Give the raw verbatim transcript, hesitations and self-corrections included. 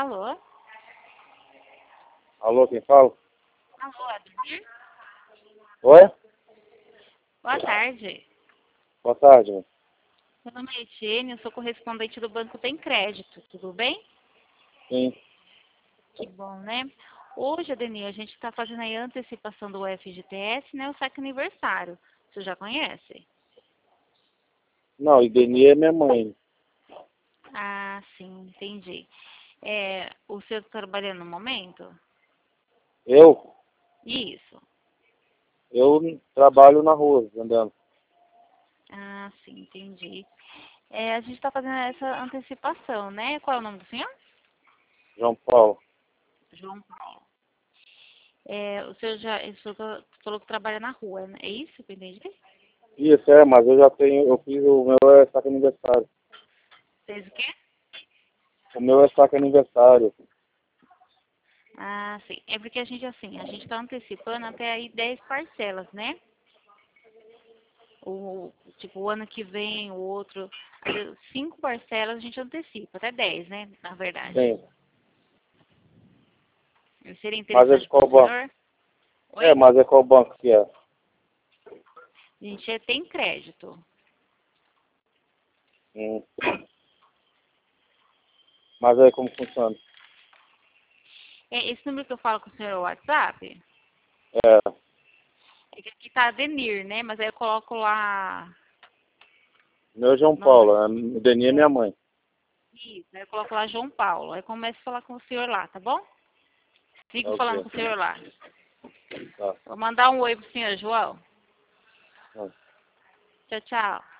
Alô? Alô, quem fala? Alô, Ademir? Oi? Boa tarde. Boa tarde. Meu nome é Etienne, eu sou correspondente do Banco Tem Crédito, tudo bem? Sim. Que bom, né? Hoje, Ademir, a gente está fazendo aí a antecipação do F G T S, né? O saque aniversário. Você já conhece? Não, Ideni é minha mãe. Ah, sim, entendi. É, o senhor está trabalhando no momento? Eu? Isso. Eu trabalho na rua, andando. Ah, sim, entendi. É, a gente está fazendo essa antecipação, né? Qual é o nome do senhor? João Paulo. João Paulo. É, o senhor já o senhor falou que trabalha na rua, né? É isso que eu entendi? Isso, é, mas eu já tenho, eu fiz o meu é saque aniversário. Fez o quê? O meu é saque aniversário. Ah, sim. É porque a gente, assim, a gente está antecipando até aí dez parcelas, né? O, tipo, o ano que vem, o outro, cinco parcelas a gente antecipa, até dez, né? Na verdade. Sim. Seria Mas é de interessante para qual o banco? senhor? É, Oi? mas é qual banco que é? A gente é- tem crédito. Hum. Mas aí como funciona? É, esse número que eu falo com o senhor é o WhatsApp? É, É que aqui tá Adenir, né? Mas aí eu coloco lá. meu é João Não, Paulo, é, Ideni é minha mãe. isso, aí eu coloco lá João Paulo. Aí começo a falar com o senhor lá, tá bom? Fico falando Ok. com o senhor lá. Tá. Vou mandar um oi pro senhor, João. Tá. Tchau, tchau.